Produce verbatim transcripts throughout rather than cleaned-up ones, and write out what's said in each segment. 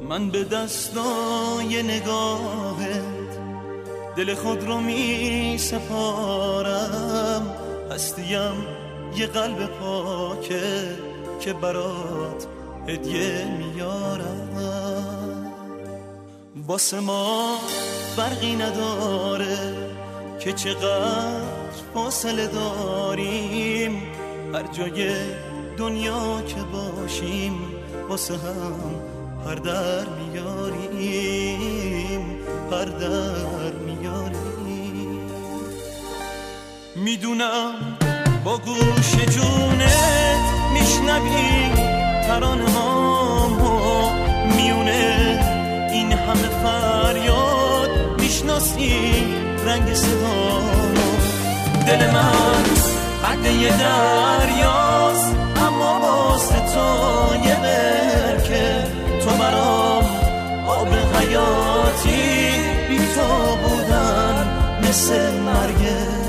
من به دستای نگاهت دل خود رو می سپارم، هستیم یه قلب پاکه که برات هدیه میارم. واسه ما فرقی نداره که چقدر فاصله داریم، هر جای دنیا که باشیم واسه هم پر در میاریم، پر در میاریم. میدونم با گوش جونت میشنوی ترانه هامو، میونه این همه فریاد میشناسی رنگ صدامو. دل من قد یه دریاست اما واسه تو یه برکه، تو برام آب حیاتی، بی تو بودن مثل مرگه.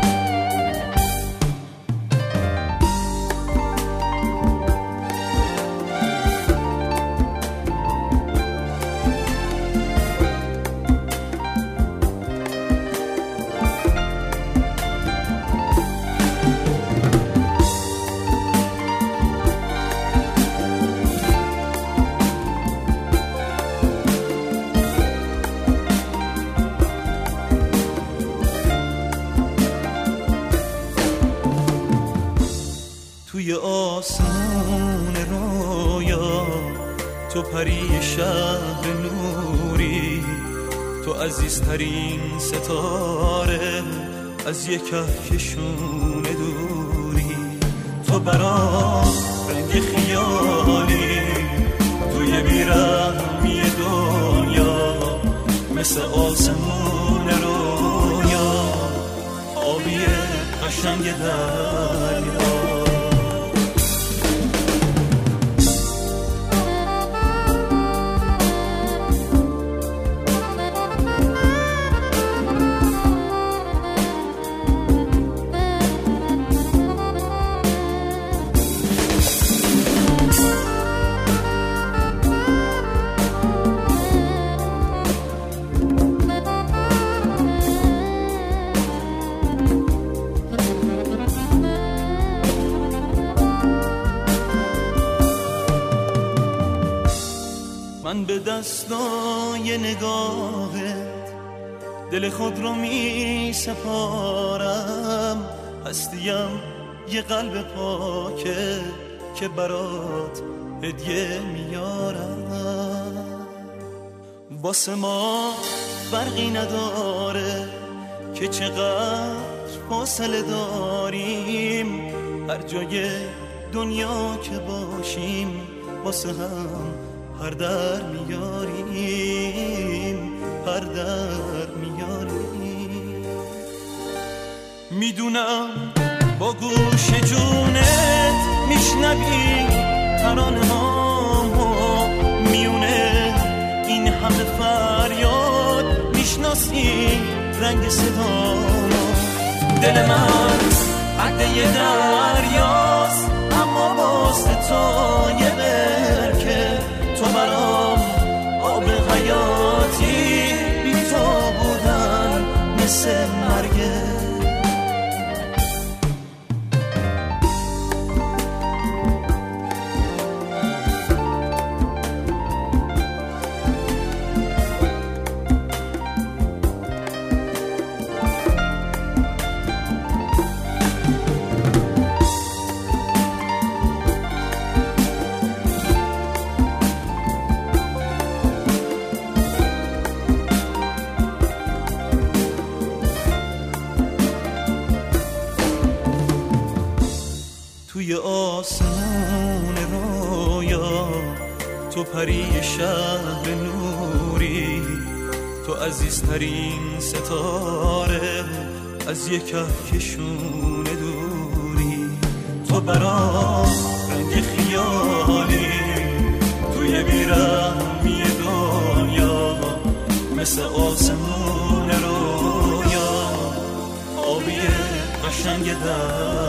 توی آسمون رویا تو پری شهر نوری، تو عزیزترین ستاره از یک کهکشون دوری. تو برام رنگ خیالی توی بیرحمی دنیا، مثل آسمون رویا آبی قشنگ دریا. من به دستای نگاهت دل خود رو می سپارم، هستیم یه قلب پاکه که برات هدیه میارم. واسه ما فرقی نداره که چقدر فاصله داریم، هر جای دنیا که باشیم واسه هم پر در میاریم، پر در میاریم. میدونم با گوش جونت میشنوی ترانه هامو، میونه این همه فریاد میشناسی رنگ صدامو. دل من قد یه دریاست اما واسه تو یه برکه، تو برام آب حیاتی، بی تو بودن مثل مرگه. توی آسمون رویا تو پری شهر نوری، تو عزیزترین ستاره از یک کهکشون دوری. تو برام رنگ خیالی توی بیرحمی دنیا، مثل آسمون رویا آبی قشنگ در